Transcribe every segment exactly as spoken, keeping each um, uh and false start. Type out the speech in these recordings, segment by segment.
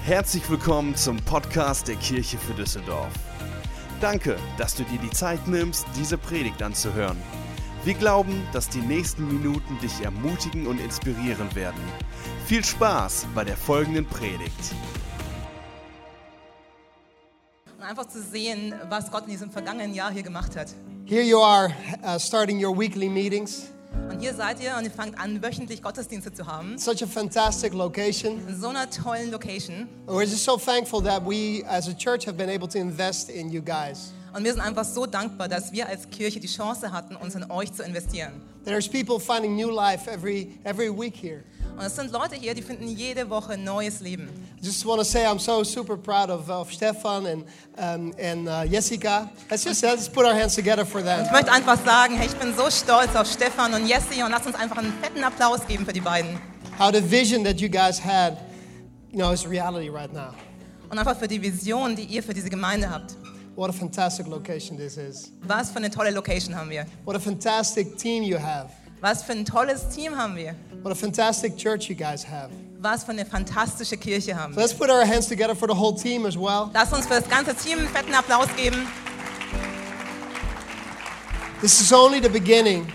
Herzlich willkommen zum Podcast der Kirche für Düsseldorf. Danke, dass du dir die Zeit nimmst, diese Predigt anzuhören. Wir glauben, dass die nächsten Minuten dich ermutigen und inspirieren werden. Viel Spaß bei der folgenden Predigt. Und einfach zu sehen, was Gott in diesem vergangenen Jahr hier gemacht hat. Here you are, uh, starting your weekly meetings. Und hier seid ihr und ihr fangt an, wöchentlich Gottesdienste zu haben. Such a fantastic location. In so einer tollen Location. We're just so thankful that we, as a church, have been able to invest in you guys. Und wir sind einfach so dankbar, dass wir als Kirche die Chance hatten, uns in euch zu investieren. There's people finding new life every every week here. Und es sind Leute hier, die finden jede Woche neues Leben. I just want to say I'm so super proud of, of Stefan and um, and uh, Jessica. Let's just let's put our hands together for them. Ich möchte einfach sagen, hey, ich bin so stolz auf Stefan und Jessi und lasst uns einfach einen fetten Applaus geben für die beiden. How the vision that you guys had, you know, is reality right now. Und einfach für die Vision, die ihr für diese Gemeinde habt. What a fantastic location this is. Was für eine tolle Location haben wir. What a fantastic team you have. Was für ein tolles Team haben wir. What a fantastic church you guys have. Was für eine fantastische Kirche haben So wir. let's put our hands together for the whole team as well. Lasst uns für das ganze Team einen fetten Applaus geben. This is only the beginning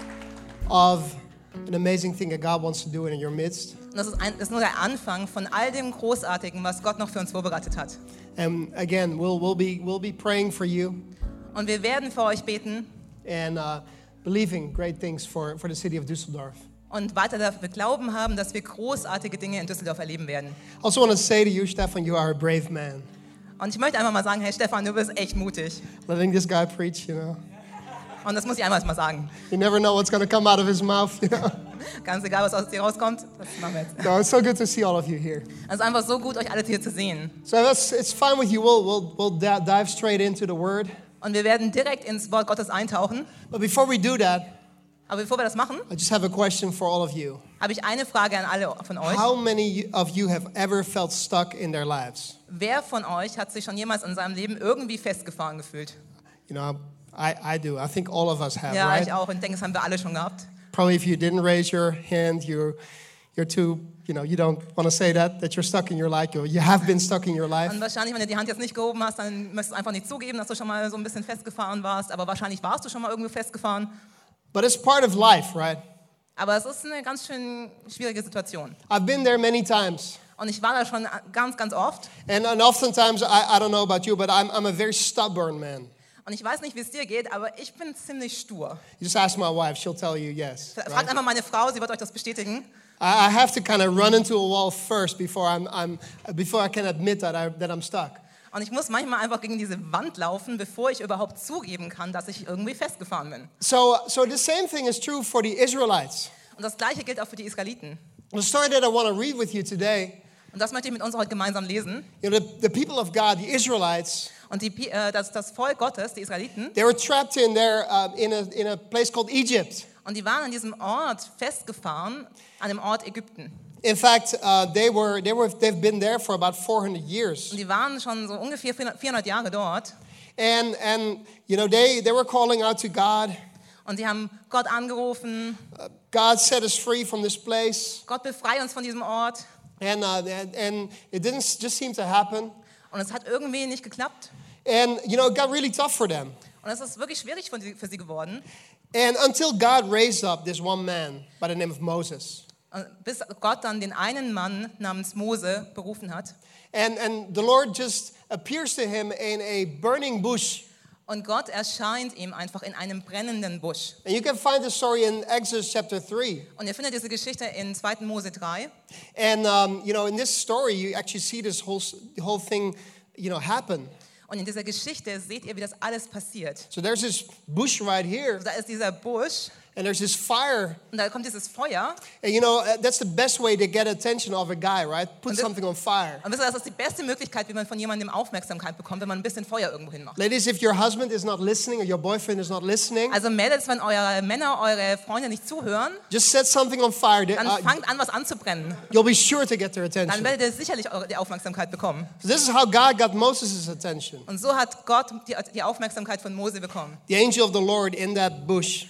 of an amazing thing that God wants to do in your midst. Und das ist, ein, das ist nur der Anfang von all dem Großartigen, was Gott noch für uns vorbereitet hat. And again, we'll we'll be we'll be praying for you Und wir werden für euch beten and uh, believing great things for, for the city of Düsseldorf. und weiter dafür Glauben haben, dass wir großartige Dinge in Düsseldorf erleben werden. I also want to say to you, Stefan, you are a brave man. Und ich möchte einfach mal sagen, hey Stefan, du bist echt mutig. Letting this guy preach, you know. Und das muss ich einmal mal sagen. You never know what's going to come out of his mouth, you know. Ganz egal, was aus dir rauskommt, das machen wir jetzt. No, it's so good to see all of you here. Es ist einfach so gut, euch alle hier zu sehen. So that's, it's fine with you. We'll we'll we'll da- dive straight into the word. Und wir werden direkt ins Wort Gottes eintauchen. But before we do that, Aber bevor wir das machen, I just have a question for all of you. habe ich eine Frage an alle von euch. How many of you have ever felt stuck in their lives? Wer von euch hat sich schon jemals in seinem Leben irgendwie festgefahren gefühlt? You know, I, I do. I think all of us have, Ja, right? ich auch. Und ich denke, das haben wir alle schon gehabt. Probably if you didn't raise your hand, you're you're too, you know, you don't want to say that, that you're stuck in your life. You you have been stuck in your life. Und wahrscheinlich, wenn du die Hand jetzt nicht gehoben hast, dann möchtest du einfach nicht zugeben, dass du schon mal so ein bisschen festgefahren warst. Aber wahrscheinlich warst du schon mal irgendwie festgefahren. But it's part of life, right? Aber es ist eine ganz schön schwierige Situation. I've been there many times. Und ich war da schon ganz, ganz oft. And, and oftentimes, I, I don't know about you, but I'm, I'm a very stubborn man. Und ich weiß nicht, wie es dir geht, aber ich bin ziemlich stur. You just ask my wife, she'll tell you yes. Fragt Right? einfach meine Frau, sie wird euch das bestätigen. I, I have to kind of run into a wall first before, I'm, I'm, before I can admit that, I, that I'm stuck. Und ich muss manchmal einfach gegen diese Wand laufen, bevor ich überhaupt zugeben kann, dass ich irgendwie festgefahren bin. So, so the same thing is true for the Israelites. Und das Gleiche gilt auch für die Israeliten. The story that I want to read with you today, Und das möchte ich mit uns heute gemeinsam lesen. you know, the, the people of God, the Israelites, Und die, äh, das, das Volk Gottes, die Israeliten, they were trapped in there uh, in, a, in a place called Egypt. und die waren an diesem Ort festgefahren, an dem Ort Ägypten. In fact, uh, they were, they were, they've been there for about four hundred years. Und die waren schon so ungefähr vierhundert Jahre dort. And, and you know, they, they were calling out to God. Und sie haben Gott angerufen, Uh, God set us free from this place. Gott befreie uns von diesem Ort. And, uh, and, and it didn't just seem to happen. Und es hat irgendwie nicht geklappt. And, you know, it got really tough for them. Und es ist wirklich schwierig für sie, für sie geworden. And until God raised up this one man by the name of Moses. Und bis Gott dann den einen Mann namens Mose berufen hat. And, and the Lord just appears to him in a burning bush. Und Gott erscheint ihm einfach in einem brennenden Busch. And you can find the story in Exodus chapter three. Und ihr findet diese Geschichte in zweiten Mose drei. And, um, you know, in this story, you actually see this whole, the whole thing, you know, happen. Und in dieser Geschichte seht ihr, wie das alles passiert. So there's this bush right here, Da ist dieser Busch and there's this fire. und da kommt dieses Feuer. And, you know, uh, that's the best way to get attention of a guy, right? Put And the- something on fire. Und wisst ihr, das ist die beste Möglichkeit, wie man von jemandem Aufmerksamkeit bekommt, wenn man ein bisschen Feuer irgendwo hinmacht. Ladies, if your husband is not listening or your boyfriend is not listening, Also Mädels, wenn eure Männer, eure Freunde nicht zuhören, just set something on fire. dann Uh, fangt an, was anzubrennen. you'll be sure to get their Dann attention. werdet ihr sicherlich eure- die Aufmerksamkeit bekommen. So this is how God got Moses' attention. Und so hat Gott die, die Aufmerksamkeit von Mose bekommen. The angel of the Lord in that bush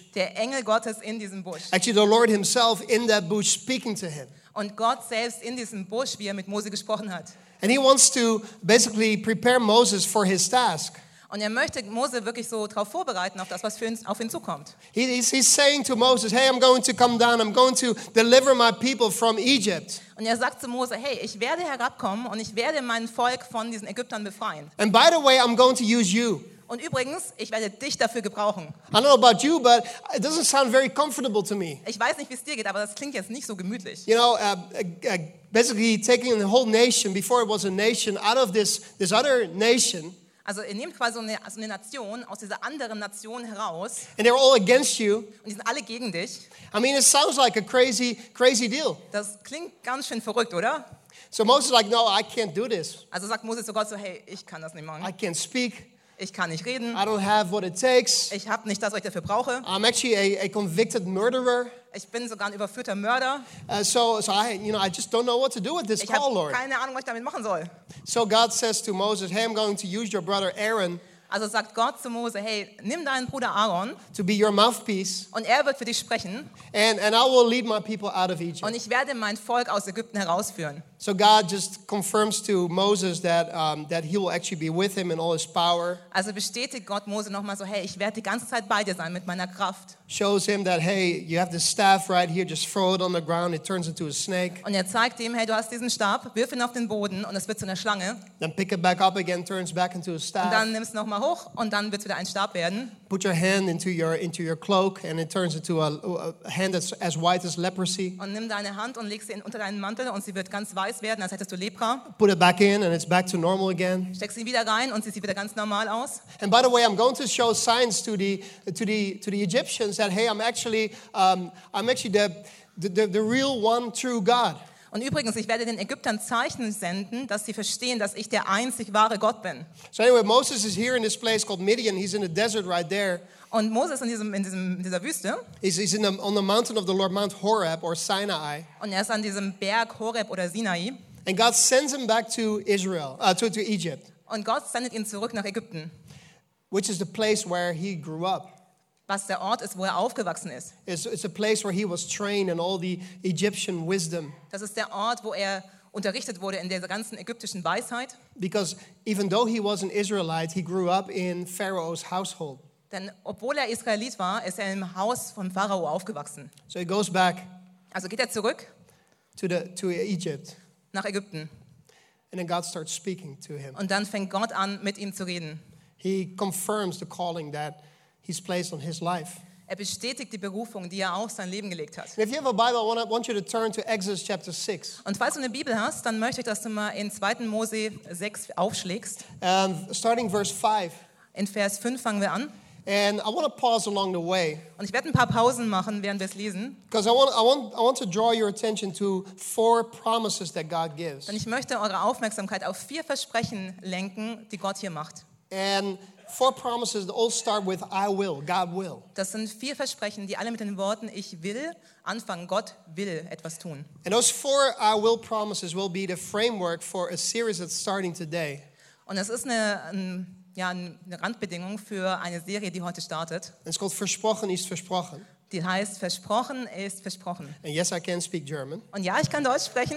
Der Engel Gottes in diesem Busch. Actually, the Lord himself in that bush speaking to him. Und Gott selbst in diesem Busch, wie er mit Mose gesprochen hat. And he wants to basically prepare Moses for his task. Und er möchte Mose wirklich so darauf vorbereiten, auf das, was für ihn, auf ihn zukommt. He, he's, he's saying to Moses, hey, I'm going to come down. I'm going to deliver my people from Egypt. Und er sagt zu Mose, hey, ich werde herabkommen und ich werde mein Volk von diesen Ägyptern befreien. And by the way, I'm going to use you. Und übrigens, ich werde dich dafür gebrauchen. I don't know about you, but it doesn't sound very comfortable to me. Ich weiß nicht, wie es dir geht, aber das klingt jetzt nicht so gemütlich. You know, uh, uh, basically taking the whole nation, before it was a nation, out of this, this other nation. Also ihr nehmt quasi so eine, so eine Nation aus dieser anderen Nation heraus. And they're all against you. Und die sind alle gegen dich. I mean, it sounds like a crazy, crazy deal. Das klingt ganz schön verrückt, oder? So Moses is like, no, I can't do this. Also sagt Mose zu Gott so, hey, ich kann das nicht machen. I can't speak. Ich kann nicht reden. I don't have what it takes. Ich habe nicht das, was ich dafür brauche. I'm actually a, a convicted murderer. Ich bin sogar ein überführter Mörder. Uh, so, so I, you know, I just don't know what to do with this Ich call, habe Lord. keine Ahnung, was ich damit machen soll. So God says to Moses, hey, I'm going to use your brother Aaron Also sagt Gott zu Mose, hey, nimm deinen Bruder Aaron to be your mouthpiece, und er wird für dich sprechen and, and I will lead my people out of Egypt. und ich werde mein Volk aus Ägypten herausführen. So God just confirms to Moses that, um, that he will actually be with him in all his power. Also bestätigt Gott Mose nochmal so, hey, ich werde die ganze Zeit bei dir sein mit meiner Kraft. Shows him that, hey, you have this staff right here, just throw it on the ground, it turns into a snake. Und er zeigt ihm, hey, du hast diesen Stab, wirf ihn auf den Boden und es wird zu einer Schlange. Then pick it back up again, turns back into a Und staff. dann nimmst du nochmal hoch und dann wird es wieder ein Stab werden. Put your hand into your into your cloak, and it turns into a, a hand that's as white as leprosy. Und nimm deine Hand und leg sie in, unter deinen Mantel und sie wird ganz weiß werden, als hättest du Lepra. Put it back in, and it's back to normal again. Steck sie wieder rein und sie sieht wieder ganz normal aus. And by the way, I'm going to show signs to the to the to the Egyptians that, hey, I'm actually um, I'm actually the, the the real one true God. Und übrigens, ich werde den Ägyptern Zeichen senden, dass sie verstehen, dass ich der einzig wahre Gott bin. So anyway, Moses is here in this place called Midian. He's in the desert right there. Und Moses in, diesem, in, diesem, in dieser Wüste. He's, he's in the, on the mountain of the Lord, Mount Horeb or Sinai. Und er ist an diesem Berg Horeb oder Sinai. And God sends him back to Israel, uh, to, to Egypt, Und Gott sendet ihn zurück nach Ägypten, which is the place where he grew up. was der Ort ist, wo er aufgewachsen ist. It's, it's a place where he was trained in all the Egyptian wisdom. Das ist der Ort, wo er unterrichtet wurde in der ganzen ägyptischen Weisheit. Because even though he was an Israelite, he grew up in Pharaoh's household. Denn obwohl er Israelit war, ist er im Haus von Pharao aufgewachsen. So he goes back Also geht er zurück to, the, to Egypt, nach Ägypten. and then God starts speaking to him. Und dann fängt Gott an, mit ihm zu reden. He confirms the calling that he's placed on his life. Er bestätigt die Berufung, die er auf sein Leben gelegt hat. And if you have a Bible, I want, I want you to turn to Exodus chapter six. Und falls du eine Bibel hast, dann möchte ich, dass du mal in zweiten Mose sechs aufschlägst. Um, starting verse five. In Vers fünf fangen wir an. And I want to pause along the way, Und ich werde ein paar Pausen machen, während wir es lesen. because I want, I, want, I want to draw your attention to four promises that God gives. Denn ich möchte eure Aufmerksamkeit auf vier Versprechen lenken, die Gott hier macht. And four promises that all start with I will, God will. Das sind vier Versprechen, die alle mit den Worten Ich will anfangen. Gott will etwas tun. And those four I will promises will be the framework for a series that's starting today. Und das ist eine, ein, ja, eine Randbedingung für eine Serie, die heute startet. And it's called Versprochen ist Versprochen. Die heißt Versprochen ist versprochen. And yes, I can speak German. Und ja, ich kann Deutsch sprechen.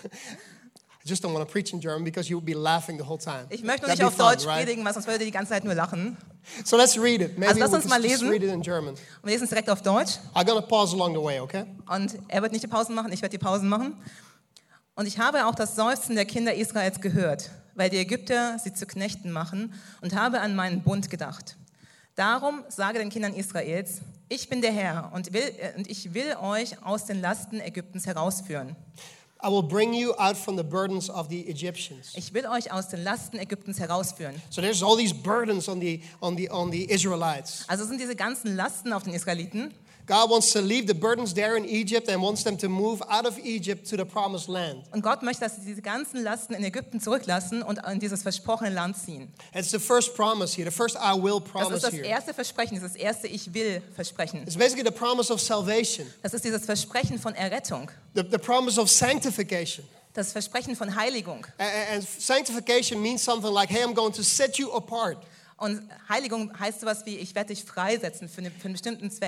I just don't want to preach in German because you would be laughing the whole time. Ich möchte That'd nicht be auf fun, Deutsch right? predigen, weil sonst würde die ganze Zeit nur lachen. So let's read it. Maybe Also lass we uns can mal just lesen. read it in German. Wir lesen es direkt auf Deutsch. I'm going to pause along the way, okay? Und er wird nicht die Pausen machen, ich werde die Pausen machen. Und ich habe auch das Seufzen der Kinder Israels gehört, weil die Ägypter sie zu Knechten machen, und habe an meinen Bund gedacht. Darum sage den Kindern Israels, ich bin der Herr und, will, und ich will euch aus den Lasten Ägyptens herausführen. I will bring you out from the burdens of the Egyptians. Ich will euch aus den Lasten Ägyptens herausführen. So there's all these burdens on the on the on the Israelites. Also sind diese ganzen Lasten auf den Israeliten. God wants to leave the burdens there in Egypt and wants them to move out of Egypt to the promised land. Und Gott möchte, dass sie diese ganzen Lasten in Ägypten zurücklassen und in dieses versprochene Land ziehen. It's the first promise here, the first I will Das ist promise das here. erste Versprechen, das ist das erste Ich will Versprechen. It's basically the promise of salvation, Das ist dieses Versprechen von Errettung, the, the promise of sanctification. das Versprechen von Heiligung. And, and sanctification means something like, hey, I'm going to set you apart. Und Heiligung heißt sowas wie, ich werde dich freisetzen für, eine, für einen bestimmten Zweck.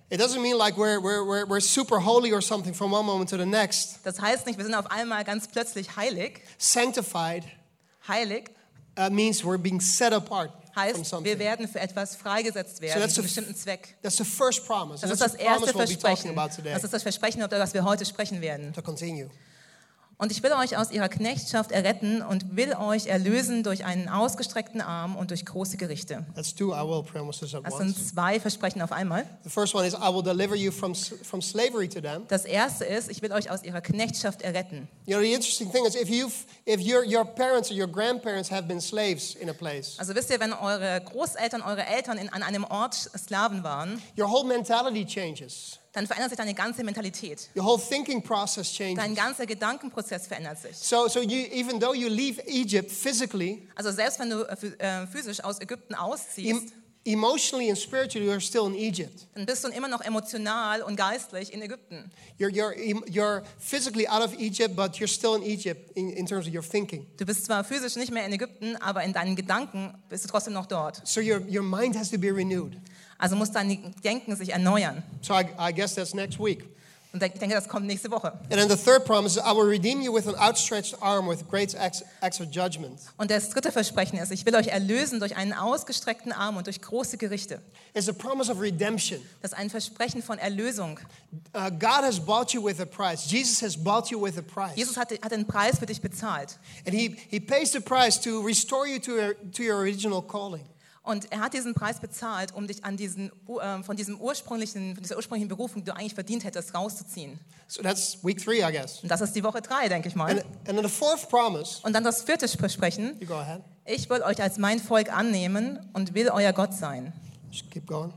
It doesn't mean like we're, we're, we're, we're super holy or something from one moment to the next. Das heißt nicht, wir sind auf einmal ganz plötzlich heilig. Sanctified Heilig uh, means we're being set apart from heißt, something. wir werden für etwas freigesetzt werden, that's für einen the- bestimmten Zweck. That's the first promise. Das And ist that's das the promise erste we'll be talking Versprechen. about today. Das ist das Versprechen, über das wir heute sprechen werden. To continue. Und ich will euch aus ihrer Knechtschaft erretten und will euch erlösen durch einen ausgestreckten Arm und durch große Gerichte. That's two I will promises at Das sind once. zwei Versprechen auf einmal. The first one is I will deliver you from s- from slavery to them. Das erste ist, ich will euch aus ihrer Knechtschaft erretten. You know, the interesting thing is if you've if your your parents or your grandparents have been slaves in a place, Also wisst ihr, wenn eure Großeltern, eure Eltern in, an einem Ort Sklaven waren, your whole mentality changes. dann verändert sich deine ganze Mentalität. Your whole thinking process Dein changes. ganzer Gedankenprozess verändert sich. So so you even though you leave Egypt physically, Also selbst wenn du äh, phy- äh, physisch aus Ägypten ausziehst, em- emotionally and spiritually you're still in Egypt. dann bist du immer noch emotional und geistlich in Ägypten. You're you're em- you're physically out of Egypt, but you're still in Egypt in, in terms of your thinking. Du bist zwar physisch nicht mehr in Ägypten, aber in deinen Gedanken bist du trotzdem noch dort. So your your mind has to be renewed. Also muss dein Denken sich erneuern. So I, I guess that's next week. Und ich denke, das kommt nächste Woche. And then the third promise is I will redeem you with an outstretched arm with great acts, acts of judgment. Und das dritte Versprechen ist, ich will euch erlösen durch einen ausgestreckten Arm und durch große Gerichte. It's a promise of redemption. Das ist ein Versprechen von Erlösung. Uh, God has bought you with a price. Jesus has bought you with a price. Jesus hat, hat den Preis für dich bezahlt. And he, he pays the price to restore you to your, to your original calling. Und er hat diesen Preis bezahlt, um dich an diesen, äh, von, diesem ursprünglichen, von dieser ursprünglichen Berufung, die du eigentlich verdient hättest, rauszuziehen. So that's week three, I guess. Und das ist die Woche drei, denke ich mal. And, and then the fourth promise, Und dann das vierte Versprechen. you go ahead. Ich will euch als mein Volk annehmen und will euer Gott sein. Just keep going.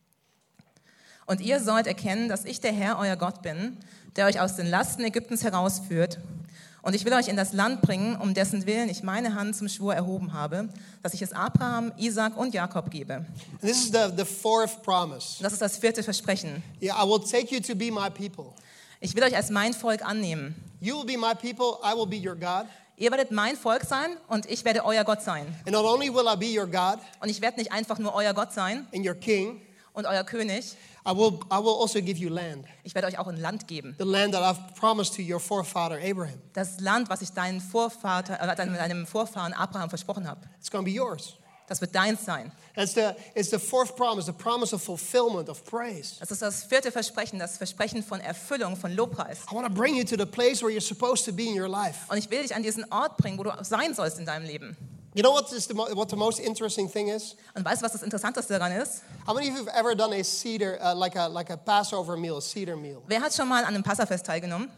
Und ihr sollt erkennen, dass ich der Herr, euer Gott bin, der euch aus den Lasten Ägyptens herausführt. Und ich will euch in das Land bringen, um dessen Willen ich meine Hand zum Schwur erhoben habe, dass ich es Abraham, Isaak und Jakob gebe. And this is the, the fourth promise. Und das ist das vierte Versprechen. Yeah, I will take you to be my people. Ich will euch als mein Volk annehmen. You will be my people, I will be your God. Ihr werdet mein Volk sein und ich werde euer Gott sein. And not only will I be your God Und ich werde nicht einfach nur euer Gott sein and your king, und euer König. I will, I will also give you land. Ich werde euch auch ein Land geben. The land that I've promised to your forefather Abraham. Das Land, was ich deinen Vorvater, äh, deinem deinem Vorfahren Abraham versprochen habe. It's going to be yours. Das wird deins sein. It's the, it's the fourth promise, the promise of fulfillment, of praise. Das ist das vierte Versprechen, das Versprechen von Erfüllung, von Lobpreis. I want to bring you to the place where you're supposed to be in your life. Und ich will dich an diesen Ort bringen, wo du sein sollst in deinem Leben. You know what, is the, mo- what the most interesting thing is? Und weißt du, was das Interessanteste daran ist? How many of you have ever done a cedar, uh, like, a, like a Passover meal, a cedar meal? Wer hat schon mal an einem Passafest teilgenommen?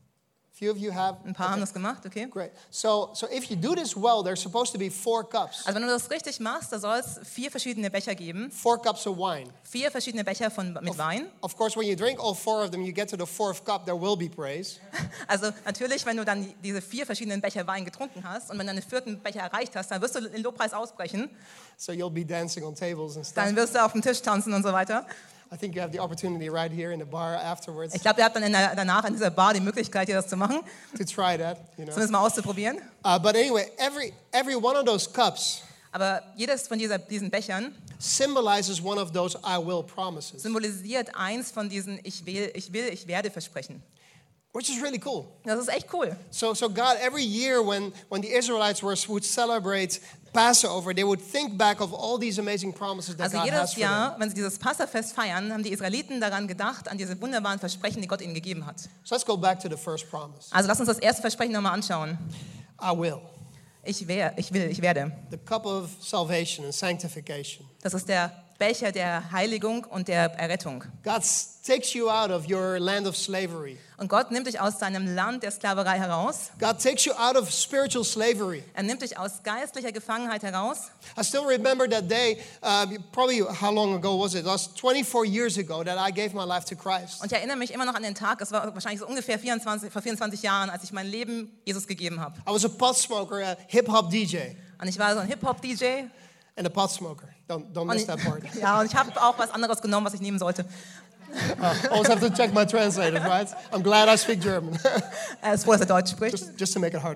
A few of you have? Ein paar haben das gemacht, okay? Great. So, so if you do this well, there's supposed to be four cups. Also wenn du das richtig machst, da soll es vier verschiedene Becher geben. Four cups of wine. Vier verschiedene Becher von, mit Wein. Of course, when you drink all four of them, you get to the fourth cup, there will be praise. Also natürlich, wenn du dann die- diese vier verschiedenen Becher Wein getrunken hast und wenn du den vierten Becher erreicht hast, dann wirst du den Lobpreis ausbrechen. So you'll be dancing on tables and stuff. Dann wirst du auf dem Tisch tanzen und so weiter. I think you have the opportunity right here in the bar afterwards Ich glaube, ihr habt dann in der, danach in dieser Bar die Möglichkeit, hier das zu machen. to try that, you know. Zumindest mal auszuprobieren. Uh, but anyway, every, every one of those cups Aber jedes von dieser, diesen Bechern symbolizes one of those I will promises, symbolisiert eins von diesen Ich will, ich will, ich werde Versprechen. which is really cool. Das ist echt cool. So, so God, every year when, when the Israelites were, would celebrate Passover, they would think back of all these amazing promises that Also God has jedes for them. Jahr, wenn sie dieses Passafest feiern, haben die Israeliten daran gedacht, an diese wunderbaren Versprechen, die Gott ihnen gegeben hat. So let's go back to the first promise. Also lass uns das erste Versprechen nochmal anschauen. I will. Ich, wär, ich will, ich werde. The cup of salvation and sanctification. Das ist der Becher der Heiligung und der Errettung. God s- takes you out of your land of slavery. Und Gott nimmt dich aus deinem Land der Sklaverei heraus. God takes you out of spiritual slavery. Er nimmt dich aus geistlicher Gefangenheit heraus. I still remember that day, uh, probably how long ago was it? It was twenty-four years ago that I gave my life to Christ. Und ich erinnere mich immer noch an den Tag, es war wahrscheinlich so ungefähr vierundzwanzig, vor vierundzwanzig Jahren, als ich mein Leben Jesus gegeben habe. I was a pot smoker, a hip-hop D J, Und ich war so ein Hip-Hop-D J. and a pot smoker. Don't, don't Und miss ich, that part. ja, und ich habe auch was anderes genommen, was ich nehmen sollte. Uh, always have to check my translators, right? I'm glad I speak German, Er ist froh, dass er Deutsch spricht. just, just to make it hard on you.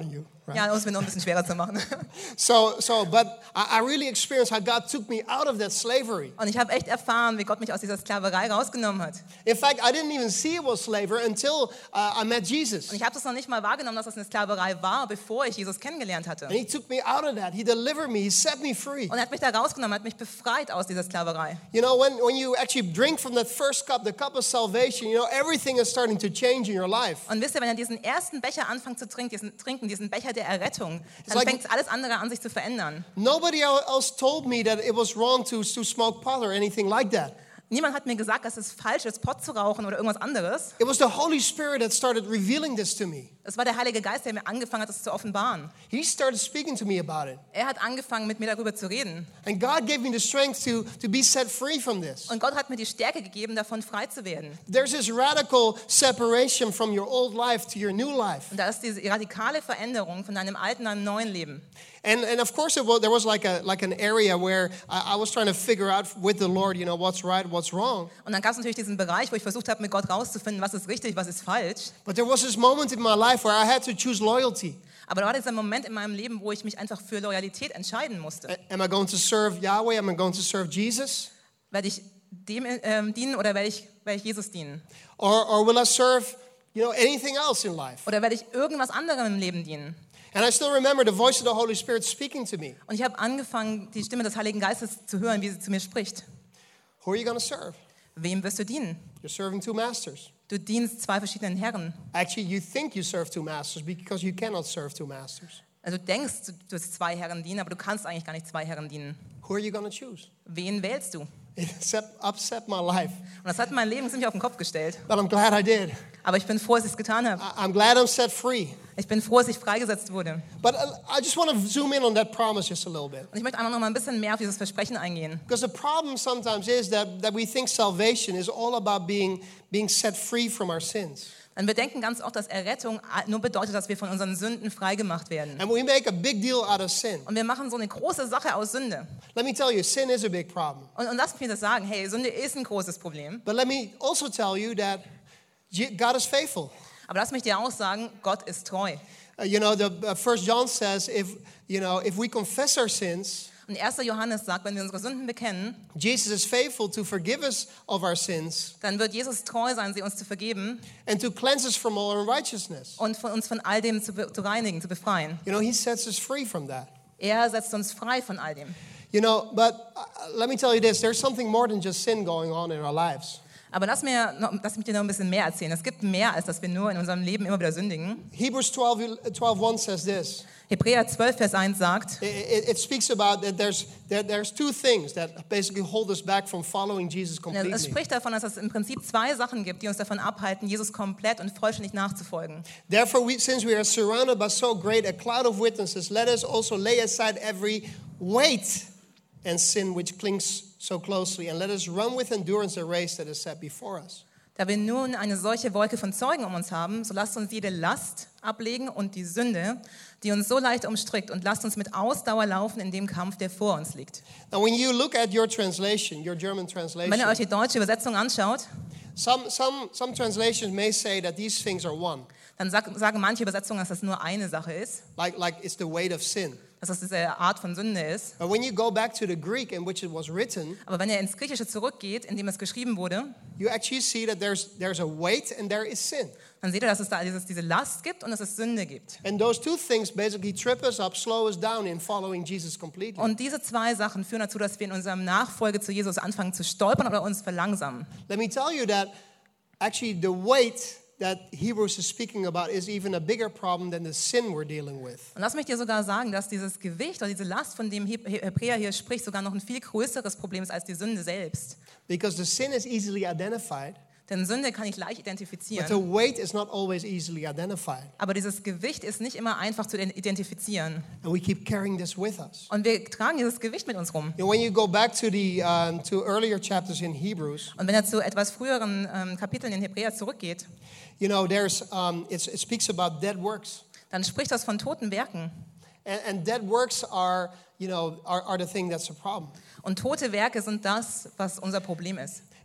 right? Ja, um es mir noch ein bisschen schwerer zu machen. So, so, but I, I really experienced how God took me out of that slavery. Und ich habe echt erfahren, wie Gott mich aus dieser Sklaverei rausgenommen hat. In fact, I didn't even see it was slavery until uh, I met Jesus. Und ich habe das noch nicht mal wahrgenommen, dass das eine Sklaverei war, bevor ich Jesus kennengelernt hatte. And he took me out of that. He delivered me. He set me free. Und er hat mich da rausgenommen, hat mich befreit aus dieser Sklaverei. You know, when, when you actually drink from that first cup, the cup of salvation, you know, everything is starting to change in your life. Und wisst ihr, wenn ihr diesen ersten Becher anfangt zu trinken, diesen, trinken, diesen Becher der Errettung, dann like- fängt alles andere an, sich zu verändern. Nobody else told me that it was wrong to, to smoke pot or anything like that. Niemand hat mir gesagt, dass es falsch ist, Pott zu rauchen oder irgendwas anderes. It was the Holy Spirit that started revealing this to me. Es war der Heilige Geist, der mir angefangen hat, das zu offenbaren. He started speaking to me about it. Er hat angefangen, mit mir darüber zu reden. And God gave me the strength to, to be set free from this. Und Gott hat mir die Stärke gegeben, davon frei zu werden. There's this radical separation from your old life to your new life. Und da ist diese radikale Veränderung von deinem alten an neuen Leben. And, and of course, it was, there was like, a, like an area where I, I was trying to figure out with the Lord, you know, what's right, what's wrong. Und dann gab es natürlich diesen Bereich, wo ich versucht habe, mit Gott rauszufinden, was ist richtig, was ist falsch. But there was this moment in my life where I had to choose loyalty. Aber da war dieser Moment in meinem Leben, wo ich mich einfach für Loyalität entscheiden musste. A- Am I going to serve Yahweh? Am I going to serve Jesus? Werde ich dem ähm, dienen oder werde ich, werde ich Jesus dienen? Or, or will I serve, you know, anything else in life? Oder werde ich irgendwas anderem im Leben dienen? And I still remember the voice of the Holy Spirit speaking to me. Und ich habe angefangen, die Stimme des Heiligen Geistes zu hören, wie sie zu mir spricht. Who are you going to serve? Wem wirst du dienen? You're serving two masters. Du dienst zwei verschiedenen Herren. Actually, you think you serve two masters because you cannot serve two masters. Also du denkst, du wirst zwei Herren dienen, aber du kannst eigentlich gar nicht zwei Herren dienen. Who are you going to choose? Wen wählst du? It set, upset my life, Und das hat mein Leben ziemlich auf den Kopf gestellt. but I'm glad I did. Aber ich bin froh, dass ich es getan habe. I- I'm glad I'm set free. Ich bin froh, dass ich freigesetzt wurde. But uh, I just want to zoom in on that promise just a little bit. Und ich möchte einfach noch mal ein bisschen mehr auf dieses Versprechen eingehen. Because the problem sometimes is that, that we think salvation is all about being, being set free from our sins. Denn wir denken ganz oft, dass Errettung nur bedeutet, dass wir von unseren Sünden freigemacht werden. And we make a big deal out of sin. Und wir machen so eine große Sache aus Sünde. Let me tell you, sin is a big problem. Und, und lasst mich das sagen, hey, Sünde ist ein großes Problem. But let me also tell you that Je- God is faithful. Aber lass mich dir auch sagen, Gott ist treu. Uh, you know, the uh, First John says, if you know, if we confess our sins, Und erster Johannes sagt, wenn wir unsere Sünden bekennen, Jesus is faithful to forgive us of our sins dann wird Jesus treu sein, sie uns zu vergeben and to cleanse us from all unrighteousness. und von uns von all dem zu, be- zu reinigen, zu befreien. You know, He sets us free from that. Er setzt uns frei von all dem. You know, but uh, let me tell you this: there's something more than just sin going on in our lives. Aber lass, mir noch, lass mich dir noch ein bisschen mehr erzählen. Es gibt mehr, als dass wir nur in unserem Leben immer wieder sündigen. Hebrews twelve, twelve one says this. Hebräer zwölf, Vers eins sagt, It, it, it speaks about that there's that there's two things that basically hold us back from following Jesus es completely. spricht davon, dass es im Prinzip zwei Sachen gibt, die uns davon abhalten, Jesus komplett und vollständig nachzufolgen. Therefore, we, since we are surrounded by so great a cloud of witnesses, let us also lay aside every weight and sin which clings so closely, and let us run with endurance the race that is set before us. Da wir nun eine solche Wolke von Zeugen um uns haben, so lasst uns jede Last ablegen und die Sünde, die uns so leicht umstrickt, und lasst uns mit Ausdauer laufen in dem Kampf, der vor uns liegt. Now, when you look at your translation, your German Und wenn ihr translation, euch die deutsche Übersetzung anschaut, some, some, some translations may say that these things are one, dann sag, sagen manche Übersetzungen, dass das nur eine Sache ist, like, like it's the weight of sin. dass das diese Art von Sünde ist. But when you go back to the Greek in which it was written, Aber wenn ihr ins Griechische zurückgeht, in dem es geschrieben wurde, you actually see that there's, there's a weight and there is sin. dann seht ihr, dass es da dieses, diese Last gibt und dass es Sünde gibt. And those two things basically trip us up, slow us down in following Jesus completely. Und diese zwei Sachen führen dazu, dass wir in unserem Nachfolge zu Jesus anfangen zu stolpern oder uns verlangsamen. Let me tell you that actually the weight that Hebrews is speaking about is even a bigger problem than the sin we're dealing with. Und lass mich dir sogar sagen, dass dieses Gewicht oder diese Last, von dem Heb- Hebräer hier spricht, sogar noch ein viel größeres Problem ist als die Sünde selbst. Because the sin is easily identified, Denn Sünde kann ich leicht but the identifizieren. weight is not always easily identified. Aber dieses Gewicht ist nicht immer einfach zu identifizieren. And we keep carrying this with us. Und wir tragen dieses Gewicht mit uns rum. You know, when you go back to the um, to earlier chapters in Hebrews, Und wenn er zu etwas früheren ähm, Kapiteln in Hebräer zurückgeht, you know, there's um, it's, it speaks about dead works. dann spricht das von toten Werken. And, and dead works are, you know, are, are the thing that's a problem. Und tote Werke sind das, was unser Problem ist.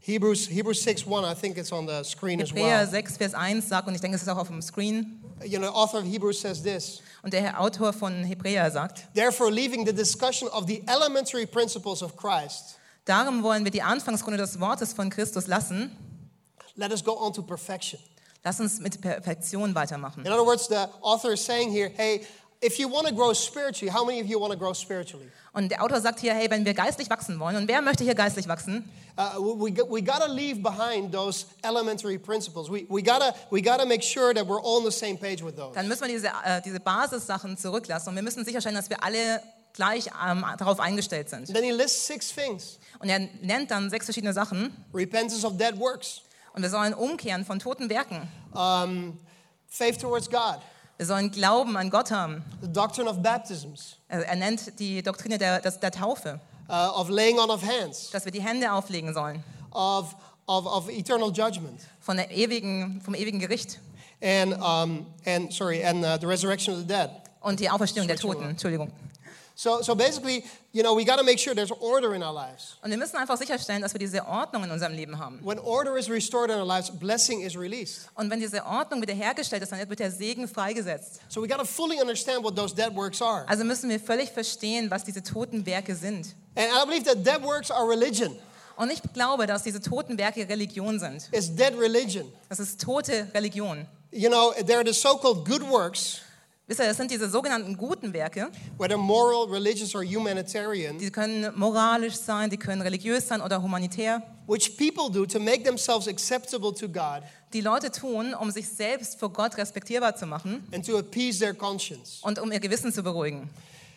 Hebrews Hebrews six one, I think it's on the screen as Hebräer well. sechs, Vers eins sagt, und ich denke, es ist auch auf dem Screen, You know, the author of Hebrews says this. und der Autor von Hebräer sagt, Therefore, leaving the discussion of the elementary principles of Christ, darum wollen wir die Anfangsgründe des Wortes von Christus lassen. let us go on to perfection. Lass uns mit Perfektion weitermachen. In other words, the author is saying here, hey, if you want to grow spiritually, how many of you want to grow spiritually? Und der Autor sagt hier, hey, wenn wir geistlich wachsen wollen, und wer möchte hier geistlich wachsen? Uh, we we got to leave behind those elementary principles. We we got to we got to make sure that we're all on the same page with those. Dann müssen wir diese, äh, diese Basissachen zurücklassen und wir müssen sicherstellen, dass wir alle gleich ähm, darauf eingestellt sind. Then he lists six things. Und er nennt dann sechs verschiedene Sachen. Repentance of dead works, Und wir sollen umkehren von toten Werken. um, faith towards God, Wir sollen Glauben an Gott haben. the doctrine of baptisms, Er, er nennt die Doktrine der, des- der Taufe, uh, of laying on of hands, dass wir die Hände auflegen sollen of, of, of eternal judgment, von der ewigen, vom ewigen Gericht and, um, and sorry, and uh, the resurrection of the dead. und die Auferstehung der Toten. Entschuldigung. So, so basically, you know, we got to make sure there's order in our lives. Und wir müssen einfach sicherstellen, dass wir diese Ordnung in unserem Leben haben. When order is restored in our lives, blessing is released. Und wenn diese Ordnung wiederhergestellt ist, dann wird der Segen freigesetzt. So we got to fully understand what those dead works are. Also müssen wir völlig verstehen, was diese toten Werke sind. And I believe that dead works are religion. Und ich glaube, dass diese toten Werke Religion sind. It's dead religion. Das ist tote Religion. You know, there are the so-called good works, Wisst ihr, das sind diese sogenannten guten Werke. whether moral, religious, or humanitarian, Die können moralisch sein, die können religiös sein oder humanitär. which people do to make themselves acceptable to God Die Leute tun, um sich selbst vor Gott respektierbar zu machen and to appease their conscience. und um ihr Gewissen zu beruhigen.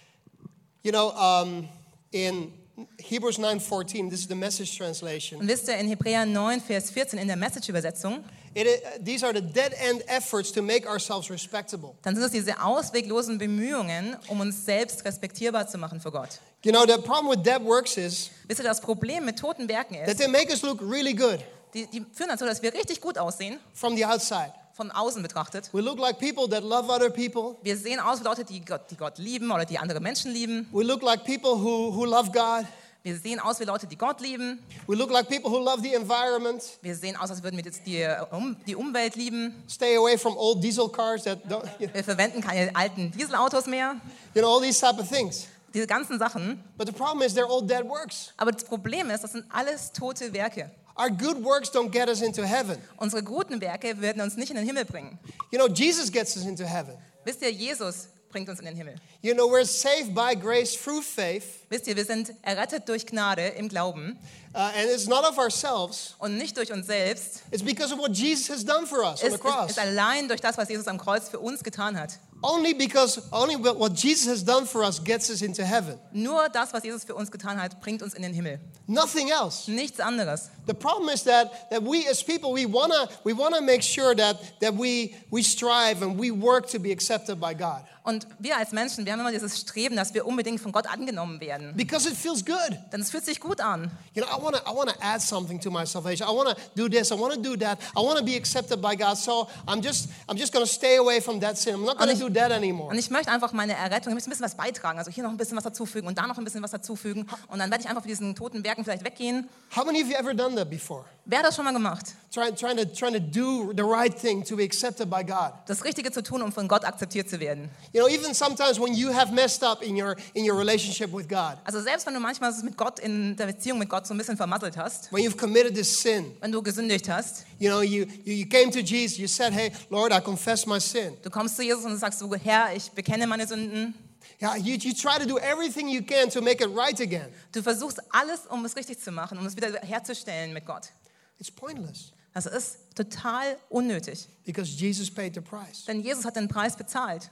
You know, um, in Hebrews nine fourteen, this is the Message translation. Und wisst ihr, in Hebräer neun, Vers vierzehn in der Message-Übersetzung, It, uh, these are the dead-end efforts to make ourselves respectable. dann sind es diese ausweglosen Bemühungen, um uns selbst respektierbar zu machen für Gott. You know, the problem with dead works is Wisst ihr, das Problem mit toten Werken that ist, they make us look really good die, die führen dazu, dass wir richtig gut aussehen, from the outside. von außen betrachtet. We look like people that love other people. Wir sehen aus wie Leute, die Gott, die Gott lieben oder die andere Menschen lieben. We look like people who, who love God. Wir sehen aus wie Leute, die Gott lieben. We look like people who love the environment. Wir sehen aus, als würden wir jetzt die, um, die Umwelt lieben. Stay away from old diesel cars that don't, you Wir verwenden keine alten Dieselautos mehr. know, all these type of things. Diese ganzen Sachen. But the problem is they're all dead works. Aber das Problem ist, das sind alles tote Werke. Our good works don't get us into heaven. Unsere guten Werke werden uns nicht in den Himmel bringen. You know, Jesus gets us into heaven. Wisst ihr, Jesus bringt uns in den Himmel. You know, we're saved by grace through faith. Wisst ihr, wir sind errettet durch Gnade im Glauben Uh, and it's not of ourselves. und nicht durch uns selbst. It's because of what Jesus has done for us on Es the ist, cross. ist allein durch das, was Jesus am Kreuz für uns getan hat. Only because, only what Jesus has done for us gets us into heaven. Nur das, was Jesus für uns getan hat, bringt uns in den Himmel. Nothing else. Nichts anderes. The problem is that, that we as people, we wanna, we wanna make sure that, that we, we strive and we work to be accepted by God. Und wir als Menschen, wir haben immer dieses Streben, dass wir unbedingt von Gott angenommen werden. Because it feels good. Denn es fühlt sich gut an. You know, I wanna, I wanna add something to my salvation. I wanna do this, I wanna do that. I wanna be accepted by God. So I'm just, I'm just gonna stay away from that sin. I'm not gonna Und ich- do that anymore. Und ich möchte einfach meine Errettung, ich möchte ein bisschen was beitragen. Also hier noch ein bisschen was dazufügen und da noch ein bisschen was dazufügen. Und dann werde ich einfach von diesen toten Werken vielleicht weggehen. How many of you ever done that before? Wer hat das schon mal gemacht? Trying, trying, to, trying to do the right thing to be accepted by God. Das Richtige zu tun, um von Gott akzeptiert zu werden. You know, even sometimes when you have messed up in your, in your relationship with God, Also selbst wenn du manchmal es mit Gott in der Beziehung mit Gott so ein bisschen vermasselt hast, when you've committed this sin, wenn du gesündigt hast, you know, you, you, you came to Jesus, you said, hey, Lord, I confess my sin. du kommst zu Jesus und sagst so, Herr, ich bekenne meine Sünden. Yeah, you, you try to do everything you can to make it right again. Du versuchst alles, um es richtig zu machen, um es wieder herzustellen mit Gott. It's pointless Das ist total unnötig. because Jesus paid the price. Denn Jesus hat den Preis bezahlt.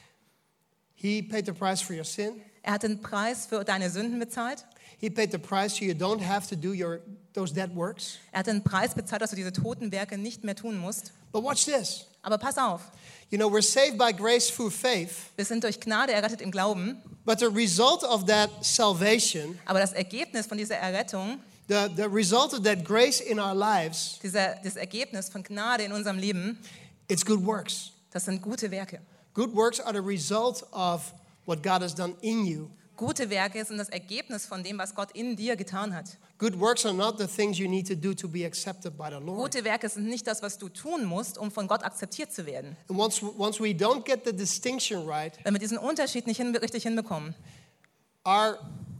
He paid the price for your sin. Er hat den Preis für deine Sünden bezahlt. He paid the price so you don't have to do your, those dead works. Er hat den Preis bezahlt, dass du diese toten Werke nicht mehr tun musst. But watch this. Aber pass auf, You know, we're saved by grace through faith, wir sind durch Gnade errettet im Glauben. but the result of that salvation, Aber das Ergebnis von dieser Errettung, the, the result of that grace in our lives, dieser, das Ergebnis von Gnade in unserem Leben, it's good works. das sind gute Werke. Good works are the result of what God has done in you gute Werke sind das Ergebnis von dem, was Gott in dir getan hat. Good works are not the things you need to do to be accepted by the Lord. Gute Werke sind nicht das, was du tun musst, um von Gott akzeptiert zu werden. And once, once we don't get the distinction right, Wenn wir diesen Unterschied nicht hin, richtig hinbekommen, our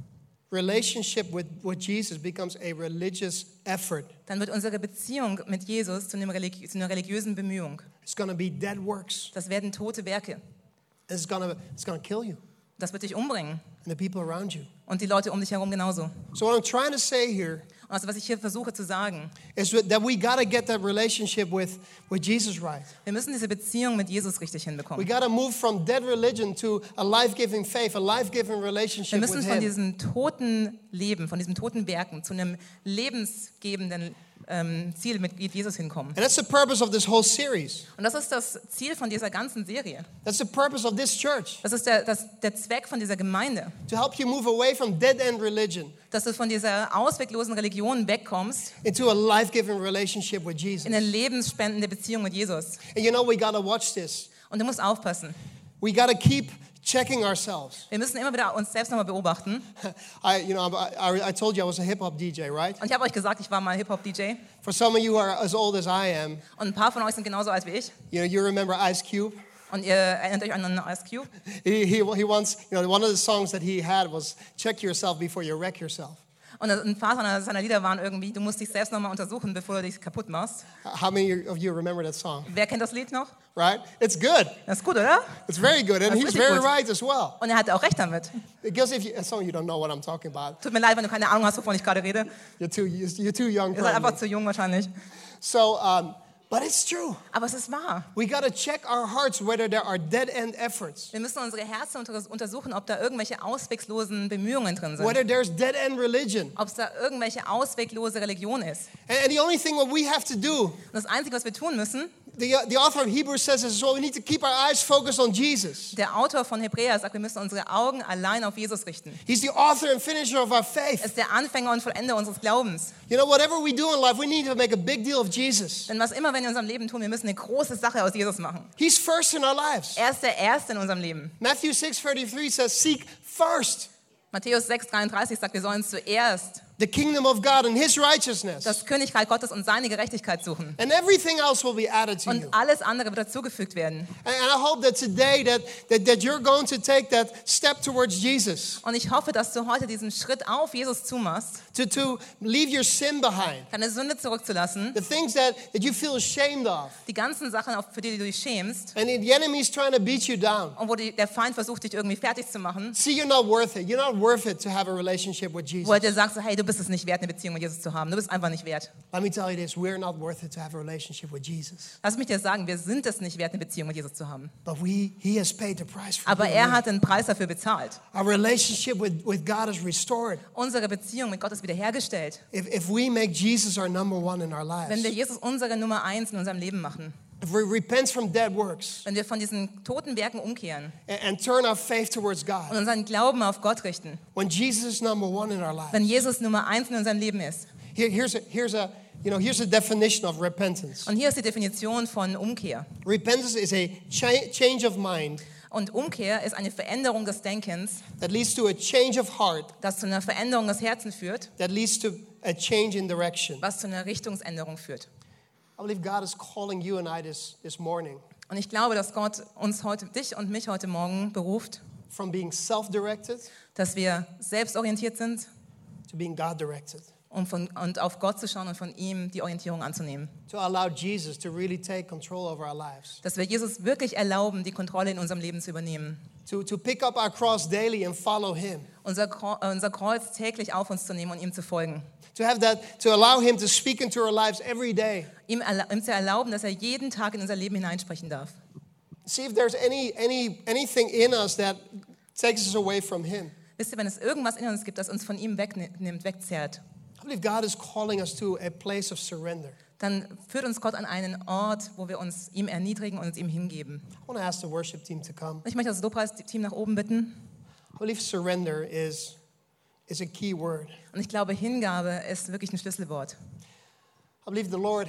relationship with, with Jesus becomes a religious effort. dann wird unsere Beziehung mit Jesus zu, einem religi- zu einer religiösen Bemühung. It's going to be dead works. Das werden tote Werke. It's going to it's going to kill you Das wird dich umbringen. and the people around you. Und die Leute um dich herum genauso. So what I'm trying to say here Und also was ich hier versuche zu sagen, is that we got to get that relationship with, with Jesus right. wir müssen diese Beziehung mit Jesus richtig We hinbekommen. got to move from dead religion to a life-giving faith, a life-giving Wir relationship müssen with von Him. diesem toten Leben, von diesen toten Werken zu einem lebensgebenden ähm, Ziel mit Jesus hinkommen. And that's the purpose of this whole series. Und das ist das Ziel von dieser ganzen Serie. That's the purpose of this church, Das ist der, das, der Zweck von dieser Gemeinde, to help you move away from dead-end religion dass du von dieser ausweglosen Religion wegkommst into a life-giving relationship with Jesus. in eine lebensspendende Beziehung mit Jesus. And you know, we got to watch this. Und du musst aufpassen. We got to keep checking ourselves. Wir müssen immer wieder uns selbst nochmal beobachten. I, you know, I, I, I told you I was a hip-hop D J, right? Und ich habe euch gesagt, ich war mal Hip-Hop-D J. For some of you who are as old as I am, Und ein paar von euch sind genauso alt wie ich. you know, you remember Ice Cube? Und ihr erinnert euch an Ice Cube. He, he, he once, you know, one of the songs that he had was check yourself before you wreck yourself. Und ein paar seiner, seiner Lieder waren irgendwie, du musst dich selbst nochmal untersuchen, bevor du dich kaputt machst. How many of you remember that song? Wer kennt das Lied noch? Right? It's good. Das ist gut, oder? It's very good. And That's he's really very good. right as well. Und er hatte auch recht damit. Because if you, some of you don't know what I'm talking about. Tut mir leid, wenn du keine Ahnung hast, wovon ich gerade rede. You're too, you're too young. Ihr seid einfach probably. zu jung wahrscheinlich. So, um, but it's true. Aber es ist wahr. We got to check our hearts whether there are dead-end efforts, Wir müssen unsere Herzen unter- untersuchen, ob da irgendwelche ausweglosen Bemühungen drin sind. whether there's dead-end religion. Ob es da irgendwelche ausweglose Religion ist. And, and the only thing what we have to do, Und das Einzige, was wir tun müssen, the, the author of Hebrews says this as well, we need to keep our eyes focused on Jesus. der Autor von Hebräer sagt, wir müssen unsere Augen allein auf Jesus richten. He's the author and finisher of our Er faith. ist der Anfänger und Vollender unseres Glaubens. You know, whatever we do in life, we need to make a big deal of Jesus. Denn was immer wir in unserem Leben tun, wir müssen eine große Sache aus Jesus machen. He's first in our lives. Er ist der Erste in unserem Leben. Matthew six thirty-three says, seek first Matthäus sechs dreiunddreißig sagt, wir sollen zuerst the kingdom of God and his righteousness. das Königreich Gottes und seine Gerechtigkeit suchen. And everything else will be added to you. Und alles andere wird dazugefügt werden. And and I hope that today that, that, that you're going to take that step towards Jesus, Und ich hoffe, dass du heute diesen Schritt auf Jesus zumachst, to, to leave your sin behind, deine Sünde zurückzulassen, the things that, that you feel ashamed of. die ganzen Sachen, auf- für die du dich schämst And the enemy's trying to beat you down. und wo die, der Feind versucht, dich irgendwie fertig zu machen, See, you're not worth it. You're not worth it to have a relationship with Jesus. wo er dir sagt, so, hey, du bist es nicht wert, eine Beziehung mit Jesus zu haben. Du bist einfach nicht wert. Let me tell you this, we're not worth it to have a relationship with Jesus. Lass mich dir sagen, wir sind es nicht wert, eine Beziehung mit Jesus zu haben. But we, he has paid the price for Aber you. er hat den Preis dafür bezahlt. Our relationship with, with God is restored. Unsere Beziehung mit Gott ist wiederhergestellt. If, if we make Jesus our number one in our Wenn wir lives, Jesus unsere Nummer eins in unserem Leben machen, if we repent from dead works wenn wir von diesen toten Werken umkehren and, and turn our faith towards und God, unseren Glauben auf Gott richten, when Jesus is number one in our lives, wenn Jesus Nummer eins in unserem Leben ist. here, here's, a, here's, a, you know, here's a definition of repentance. Und hier ist die Definition von Umkehr. Repentance is a cha- change of mind Und Umkehr ist eine Veränderung des Denkens, that leads to a change of heart, das zu einer Veränderung des Herzens führt, that leads to a change in direction. was zu einer Richtungsänderung führt. I believe God is calling you and I this, this morning Und ich glaube, dass Gott uns heute, dich und mich heute Morgen beruft, from being self-directed dass wir selbstorientiert sind to being God-directed, und, von, und auf Gott zu schauen und von ihm die Orientierung anzunehmen. to allow Jesus to really take control over our lives, Dass wir Jesus wirklich erlauben, die Kontrolle in unserem Leben zu übernehmen. to, to pick up our cross daily and follow him, Unser, Kro- äh, unser Kreuz täglich auf uns zu nehmen und ihm zu folgen. to have that, to allow him to speak into our lives every day. Ihm, erla- ihm zu erlauben, dass er jeden Tag in unser Leben hineinsprechen darf. See if there's any, any, anything in us that takes us away from him. Wisst ihr, wenn es irgendwas in uns gibt, das uns von ihm wegnimmt, wegzerrt, I believe God is calling us to a place of surrender. dann führt uns Gott an einen Ort, wo wir uns ihm erniedrigen und uns ihm hingeben. I want to ask the worship team to come. Ich möchte das Lobpreisteam nach oben bitten. I believe surrender is, is a key word. Und ich glaube, Hingabe ist wirklich ein Schlüsselwort. I believe the Lord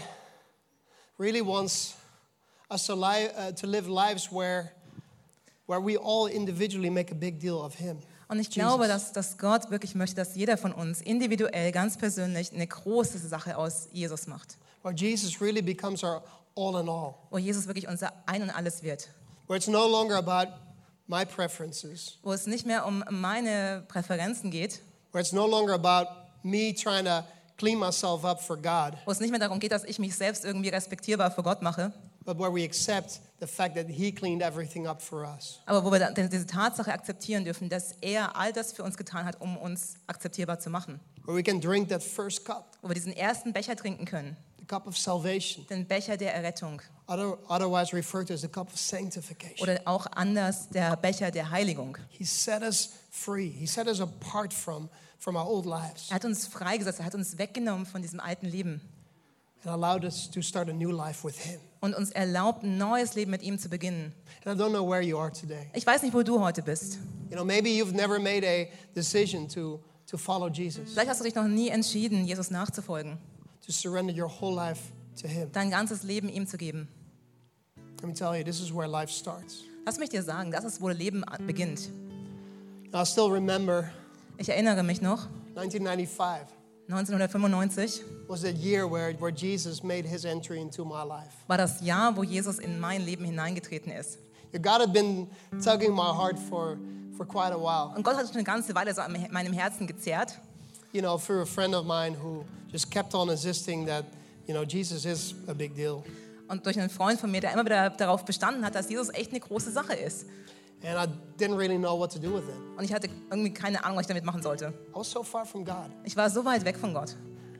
really wants us to, li- uh, to live lives where, where we all individually make a big deal of him. Und ich Jesus. glaube, dass, dass Gott wirklich möchte, dass jeder von uns individuell, ganz persönlich eine große Sache aus Jesus macht. Where Jesus really becomes our all in all. Wo Jesus wirklich unser Ein und Alles wird. Where it's no longer about my preferences. Wo es nicht mehr um meine Präferenzen geht. Where it's no longer about me trying to clean myself up for God. Wo es nicht mehr darum geht, dass ich mich selbst irgendwie respektierbar vor Gott mache. But where we accept the fact that He cleaned everything up for us. Aber wo wir dann diese Tatsache akzeptieren dürfen, dass er all das für uns getan hat, um uns akzeptierbar zu machen. Where we can drink that first cup, Wo wir diesen ersten Becher trinken können. the cup of salvation. Den Becher der Errettung. Other, otherwise referred to as the cup of sanctification. Oder auch anders der Becher der Heiligung. He set us free. He set us apart from, from our old lives. Er hat uns freigesetzt, er hat uns weggenommen von diesem alten Leben. And allowed us to start a new life with Him. Und uns erlaubt, ein neues Leben mit ihm zu beginnen. And I don't know where you are today. Ich weiß nicht, wo du heute bist. You know, maybe you've never made a decision to, to follow Jesus, Vielleicht hast du dich noch nie entschieden, Jesus nachzufolgen. to surrender your whole life to Him. Dein ganzes Leben ihm zu geben. Let me tell you, this is where life starts. Lass mich dir sagen, das ist, wo Leben beginnt. And I still remember Ich erinnere mich noch, nineteen ninety-five neunzehnhundertfünfundneunzig was the year where, where Jesus made His entry into my life. war das Jahr, wo Jesus in mein Leben hineingetreten ist. God had been tugging my heart for, for quite a while. Und Gott hat schon eine ganze Weile so an meinem Herzen gezerrt. You know, through a friend of mine who just kept on insisting that, you know, Jesus is a big deal. Und durch einen Freund von mir, der immer wieder darauf bestanden hat, dass Jesus echt eine große Sache ist. And I didn't really know what to do with it. Und ich hatte irgendwie keine Ahnung, was ich damit machen sollte. I was so far from God. Ich war so weit weg von Gott.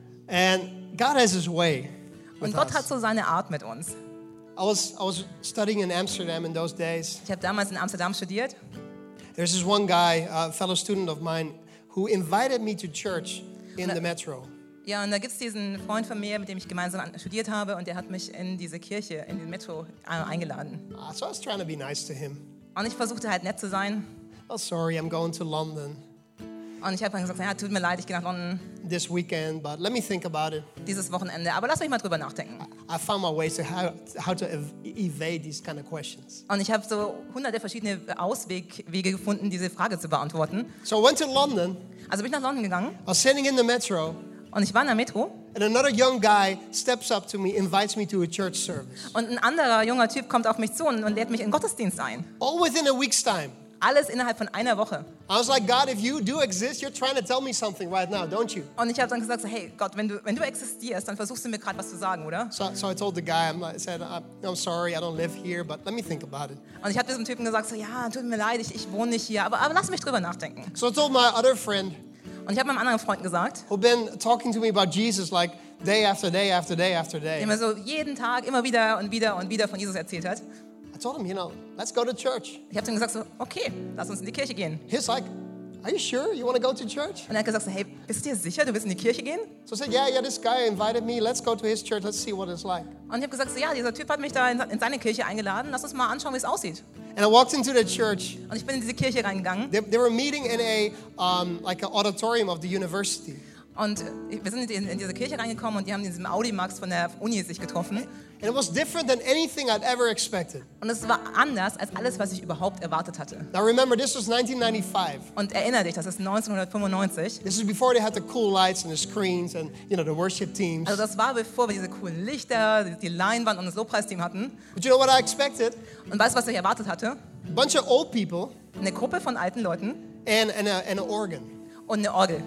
And God has His way Und with Gott us. hat so seine Art mit uns. I was, I was studying in Amsterdam in those days. Ich habe damals in Amsterdam studiert. There's this one guy, a fellow student of mine, who invited me to church in the metro. Ja, und da gibt es diesen Freund von mir, mit dem ich gemeinsam studiert habe. Und der hat mich in diese Kirche, in den Metro äh, eingeladen. Uh, so I was trying to be nice to him. Und ich versuchte halt nett zu sein. Oh, sorry, I'm going to London Und ich habe dann gesagt, ja, tut mir leid, ich gehe nach London this weekend, but let me think about it. dieses Wochenende. Aber lass mich mal drüber nachdenken. I found my ways to how, how to ev- evade these kind of questions. Und ich habe so hunderte verschiedene Auswege gefunden, diese Frage zu beantworten. So I went to London. Also bin ich nach London gegangen I was sitting in the metro, und ich war in der Metro. and another young guy steps up to me, invites me to a church service. Und ein anderer junger Typ kommt auf mich zu und, und lädt mich in den Gottesdienst ein. All within a week's time. Alles innerhalb von einer Woche. I was like, God, if you do exist, you're trying to tell me something right now, don't you? Und ich habe dann gesagt, so, hey Gott, wenn du, wenn du existierst, dann versuchst du mir gerade was zu sagen, oder? So, so I told the guy, I'm like, I said, I'm, I'm sorry, I don't live here, but let me think about it. Und ich habe diesem Typen gesagt, so, ja, tut mir leid, ich, ich wohne nicht hier, aber, aber lass mich drüber nachdenken. So I told my other friend, Und ich habe meinem anderen Freund gesagt, who'd been talking to me about Jesus like day after day after day after day, der mir so jeden Tag immer wieder und wieder und wieder von Jesus erzählt hat. I told him, you know, let's go to church. Ich habe ihm gesagt, so, okay, lass uns in die Kirche gehen. He's like, are you sure you want to go to church? Und er hat gesagt, so, hey, bist du dir sicher, du willst in die Kirche gehen? So I said, yeah, yeah, this guy invited me. Let's go to his church. Let's see what it's like. Und ich habe gesagt, so, ja, dieser Typ hat mich da in, in seine Kirche eingeladen, lass uns mal anschauen, wie es aussieht. And I walked into the church. Und ich bin in diese Kirche reingegangen They, they were meeting in a um, like an auditorium of the university. und wir sind in, in diese Kirche reingekommen und die haben in diesem Audimax von der Uni sich getroffen. And it was different than anything I'd ever expected. Und es war anders als alles, was ich überhaupt erwartet hatte. Now remember, this was nineteen ninety-five. Und erinnere dich, das ist neunzehnhundertfünfundneunzig. This is before they had the cool lights and the screens and, you know, the worship teams. Also das war, bevor wir diese coolen Lichter, die Leinwand und das Lobpreisteam hatten. But you know what I expected? Und weißt du, was ich erwartet hatte? A bunch of old people Eine Gruppe von alten Leuten and, and, a, and an organ. und eine Orgel.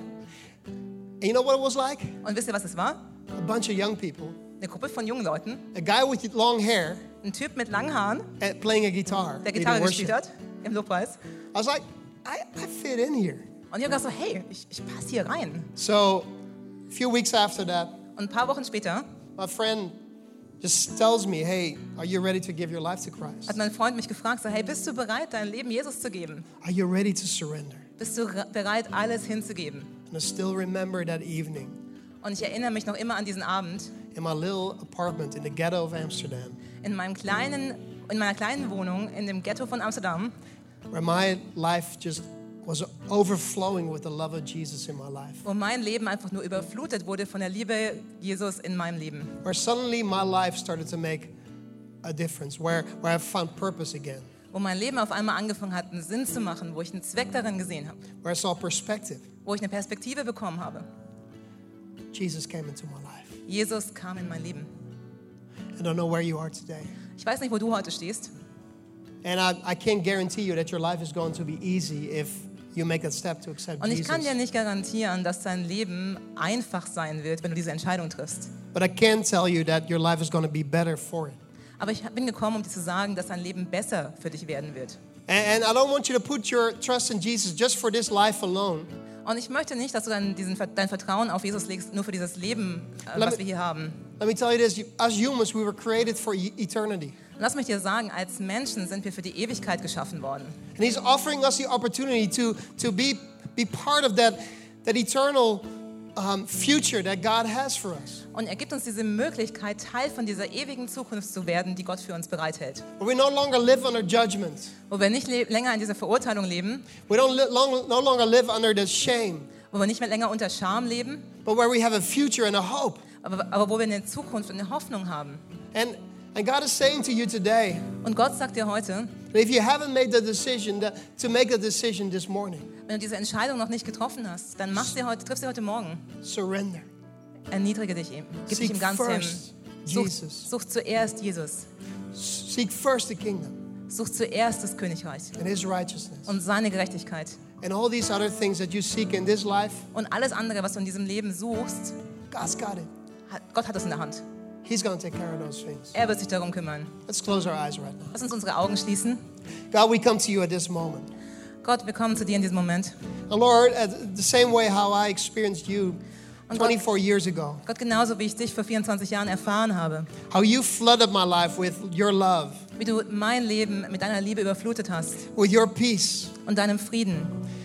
And you know what it was like? Und wisst ihr, was es war? A bunch of young people. Eine Gruppe von jungen Leuten, A guy with long hair ein Typ mit langen Haaren, and playing a guitar. der leading Gitarre worship. gespielt hat im Lobpreis. I was like, I, I fit in here. Und ich habe gedacht so, hey, ich, ich passe hier rein. So a few weeks after that, Und ein paar Wochen später my friend just tells me, hey, are you ready to give your life to Christ? hat mein Freund mich gefragt, so, hey, bist du bereit, dein Leben Jesus zu geben? Are you ready to surrender? Bist du re- bereit, alles hinzugeben? And I still remember that evening Und ich erinnere mich noch immer an diesen Abend in my little apartment in the ghetto of Amsterdam, in meinem kleinen, in meiner kleinen Wohnung in dem Ghetto von Amsterdam, where my life just was overflowing with the love of Jesus in my life. wo mein Leben einfach nur überflutet wurde von der Liebe Jesus in meinem Leben. Where suddenly my life started to make a difference, where, where I found purpose again. wo mein Leben auf einmal angefangen hat, einen Sinn zu machen, wo ich einen Zweck darin gesehen habe, where I saw perspective. wo ich eine Perspektive bekommen habe. Jesus came into my life. Jesus kam in mein Leben. I don't know where you are today. Ich weiß nicht, wo du heute stehst. And I, I can't guarantee you that your life is going to be easy if you make that step to accept Und ich Jesus. kann dir nicht garantieren, dass dein Leben einfach sein wird, wenn du diese Entscheidung triffst. But I can tell you that your life is going to be better for it. Aber ich bin gekommen, um dir zu sagen, dass dein Leben besser für dich werden wird. And, and I don't want you to put your trust in Jesus just for this life alone. Und ich möchte nicht, dass du dein, diesen, dein Vertrauen auf Jesus legst, nur für dieses Leben, äh, was wir hier haben. Let me tell you this, as humans we were created for e- eternity. Lass mich dir sagen, als Menschen sind wir für die Ewigkeit geschaffen worden. And he's offering us the opportunity to, to be, be part of that, that eternal um, future that God has for us. Und er gibt uns diese Möglichkeit, Teil von dieser ewigen Zukunft zu werden, die Gott für uns bereithält. Where we no longer live under judgment. Wo wir nicht le- länger in dieser Verurteilung leben, We don't li- long, no longer live under the shame. wo wir nicht mehr länger unter Scham leben, But where we have a future and a hope. aber, aber wo wir eine Zukunft und eine Hoffnung haben. And, and God is saying to you today, Und Gott sagt dir heute, that if you haven't made the decision that, to make a decision this morning, wenn du diese Entscheidung noch nicht getroffen hast, dann mach sie heute, triff sie heute Morgen. surrender. Erniedrige dich ihm. Gib Seek dich ihm ganz hin. first Such, Jesus. such zuerst Jesus. Seek first the kingdom Such zuerst das Königreich and his righteousness. und seine Gerechtigkeit. And all these other things that you seek in this life, Und alles andere, was du in diesem Leben suchst, God's got it. hat, Gott hat es in der Hand. He's going to take care of those things. Er wird sich darum kümmern. Let's close our eyes right now. Lass uns unsere Augen schließen. God, we come to you at this moment. Gott, wir kommen zu dir in diesem Moment. And Lord, at the same way how I experienced you Und Gott, twenty-four years ago, Gott, genauso wie ich dich vor vierundzwanzig Jahren erfahren habe, how you flooded my life with your love, wie du mein Leben mit deiner Liebe überflutet hast with your peace und deinem Frieden.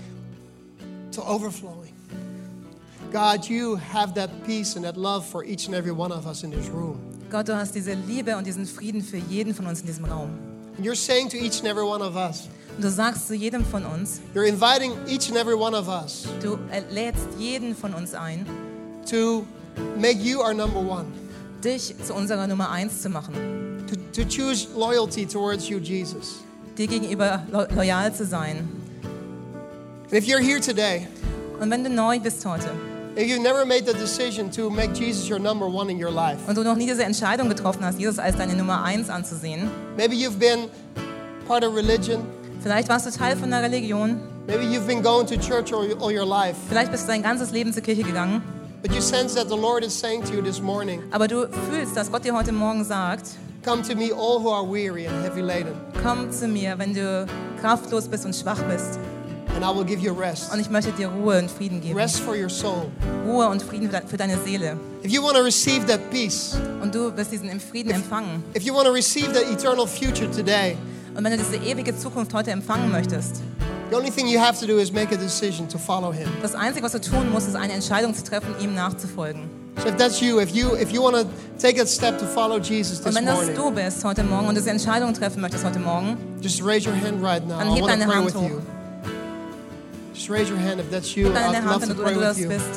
to overflowing. God, you have that peace and that love for each and every one of us in this room. Gott, du hast diese Liebe und diesen Frieden für jeden von uns in diesem Raum. And you're saying to each and every one of us, Und du sagst zu jedem von uns, you're inviting each and every one of us du lädst jeden von uns ein, to make you our number one, dich zu unserer Nummer eins zu machen, to, to choose loyalty towards you, Jesus. dir gegenüber lo- loyal zu sein. And if you're here today, Und wenn du neu bist heute if you've never made the decision to make Jesus your number one in your life, und du noch nie diese Entscheidung getroffen hast, Jesus als deine Nummer eins anzusehen, maybe you've been part of religion, vielleicht warst du Teil von einer Religion, maybe you've been going to church all, all your life, vielleicht bist du dein ganzes Leben zur Kirche gegangen, but you sense that the Lord is saying to you this morning, aber du fühlst, dass Gott dir heute Morgen sagt, come to me all who are weary and heavy laden, komm zu mir, wenn du kraftlos bist und schwach bist. and I will give you rest. Und ich möchte dir Ruhe und Frieden geben. Rest for your soul. Ruhe und Frieden für de- für deine Seele. If you want to receive that peace, Und du wirst diesen Frieden empfangen. if you want to receive that eternal future today, Und wenn du diese ewige Zukunft heute empfangen möchtest, the only thing you have to do is make a decision to follow him. das Einzige, was du tun musst, ist eine Entscheidung zu treffen, ihm nachzufolgen. So if that's you, if you if you want to take a step to follow Jesus Und this wenn das morning, du bist heute Morgen und du diese Entscheidung treffen möchtest heute Morgen, just raise your hand right now. Dann I heb want to deine pray Hand with hoch. you. Just raise your hand if that's you. deine I'd Hand, love wenn to du, pray wenn du with das you. bist.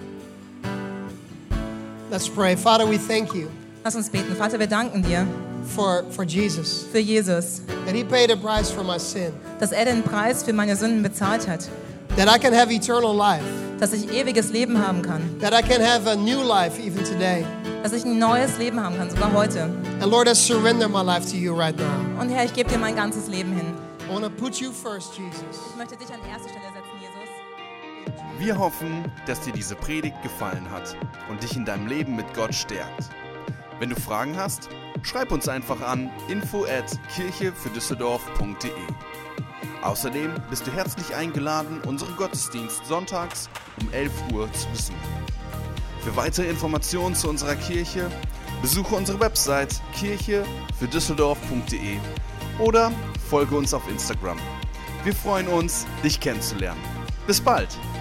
Let's pray. Father, we thank you Lass uns beten. Vater, wir danken dir for, for Jesus, für Jesus, that he paid a price for my sin, dass er den Preis für meine Sünden bezahlt hat, that I can have eternal life, dass ich ewiges Leben haben kann, that I can have a new life even today. dass ich ein neues Leben haben kann, sogar heute. And Lord, I surrender my life to you right now. Und Herr, ich gebe dir mein ganzes Leben hin. I want to put you first, Jesus. Ich möchte dich an erste Stelle setzen, Jesus. Wir hoffen, dass dir diese Predigt gefallen hat und dich in deinem Leben mit Gott stärkt. Wenn du Fragen hast, schreib uns einfach an info at kirche für düsseldorf punkt de. Außerdem bist du herzlich eingeladen, unseren Gottesdienst sonntags um elf Uhr zu besuchen. Für weitere Informationen zu unserer Kirche besuche unsere Website kirche für düsseldorf punkt de oder folge uns auf Instagram. Wir freuen uns, dich kennenzulernen. Bis bald!